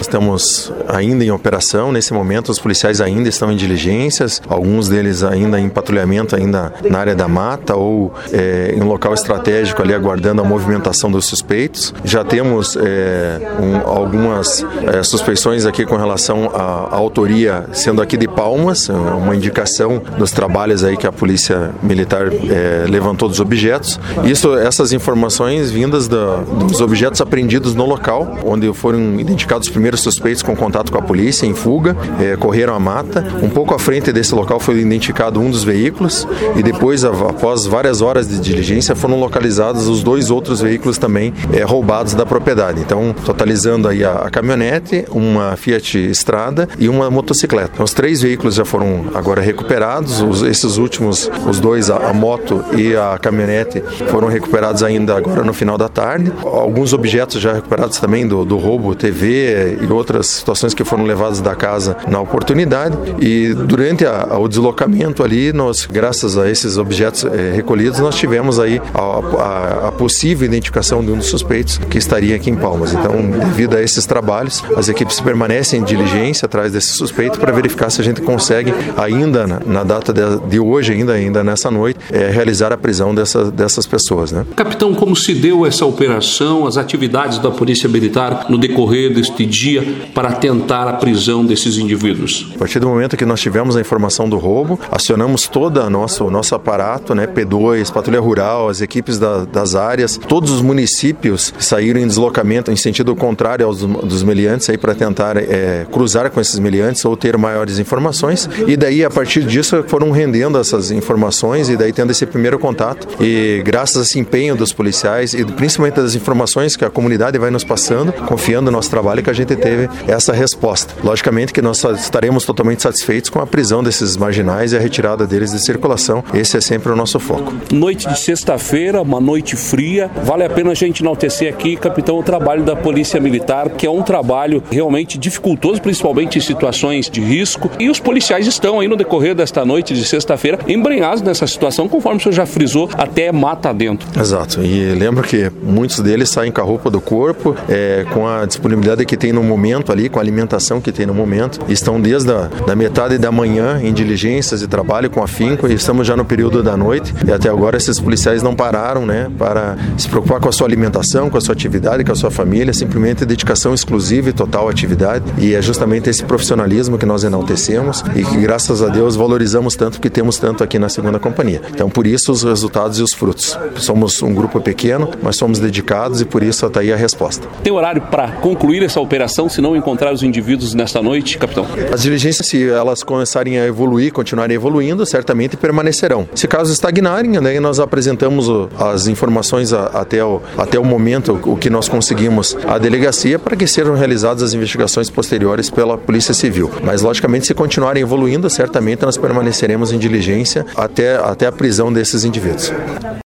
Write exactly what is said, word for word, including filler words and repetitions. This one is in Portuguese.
estamos ainda em operação. Nesse momento, os policiais ainda estão em diligências, alguns deles ainda em patrulhamento, ainda na área da mata ou é, em local estratégico ali aguardando a movimentação dos suspeitos. Já temos é, um, algumas é, suspeições aqui com relação à, à autoria sendo aqui de Palmas, uma indicação dos trabalhos aí que a Polícia Militar é, levantou dos objetos. Isso, essas informações vindas da, dos objetos apreendidos no local, onde foram identificados os primeiros suspeitos com contato com a polícia em fuga, é, correram a mata. Um pouco à frente desse local foi identificado um dos veículos e depois, após várias horas de diligência, foram localizados os dois outros veículos também é, roubados da propriedade. Então, totalizando aí a, a caminhonete, uma Fiat Strada e uma motocicleta. Então, os três veículos já foram agora recuperados, os, esses últimos, os dois, a, a moto e a caminhonete, foram recuperados ainda agora no final da tarde. Alguns objetos já recuperados também do, do roubo, T V e outras situações que foram levadas da casa na oportunidade. E durante a, a, o deslocamento ali, nós, graças a esses objetos eh, recolhidos, nós tivemos aí a, a, a possível identificação de um dos suspeitos que estaria aqui em Palmas. Então, devido a esses trabalhos, as equipes permanecem em diligência atrás desse suspeito para verificar se a gente consegue ainda na, na data de, de hoje, ainda, ainda nessa noite, eh, realizar a prisão dessa, dessas pessoas, né? Capitão, como se deu essa operação, as atividades da Polícia Militar no decorrer deste dia para tentar a prisão desses indivíduos? A partir do momento que nós tivemos a informação do roubo, acionamos todo o nosso, nosso aparato, né, P dois, Patrulha Rural, as equipes da, das áreas, todos os municípios saíram em deslocamento em sentido contrário aos dos meliantes aí para tentar é, cruzar com esses meliantes ou ter maiores informações, e daí a partir disso foram rendendo essas informações e daí tendo esse primeiro contato, e graças a esse empenho dos policiais e principalmente das informações que a comunidade vai nos passando, confiando no nosso trabalho, que a gente teve essa resposta. Logicamente que nós estaremos totalmente satisfeitos com a prisão desses marginais e a retirada deles de circulação. Esse é sempre o nosso foco. Noite de sexta-feira, uma noite fria. Vale a pena a gente enaltecer aqui, capitão, o trabalho da Polícia Militar, que é um trabalho realmente dificultoso, principalmente em situações de risco. E os policiais estão aí no decorrer desta noite de sexta-feira embrenhados nessa situação, conforme o senhor já frisou, até mata dentro. Exato. E lembro que muitos deles saem com a roupa do corpo, é, com a disponibilidade que tem no momento ali, com a alimentação que tem no momento. Estão desde a da metade da manhã em diligências e trabalho com afinco, e estamos já no período da noite, e até agora esses policiais não pararam, né, para se preocupar com a sua alimentação, com a sua atividade, com a sua família, simplesmente dedicação exclusiva e total à atividade, e é justamente esse profissionalismo que nós enaltecemos e que, graças a Deus, valorizamos tanto, que temos tanto aqui na segunda companhia. Então, por isso, os resultados e os frutos. Somos um grupo pequeno, mas somos dedicados e por isso está aí a resposta. Tem horário para concluir essa operação, se não encontrar os indivíduos nesta noite, capitão? As diligências, se elas começarem a evoluir, continuarem evoluindo, certamente permanecerão. Se caso estagnarem, né, nós apresentamos o, as informações a, até, o, até o momento, o que nós conseguimos à delegacia, para que sejam realizadas as investigações posteriores pela Polícia Civil. Mas, logicamente, se continuarem evoluindo, certamente nós permaneceremos em diligência até, até a prisão desses indivíduos.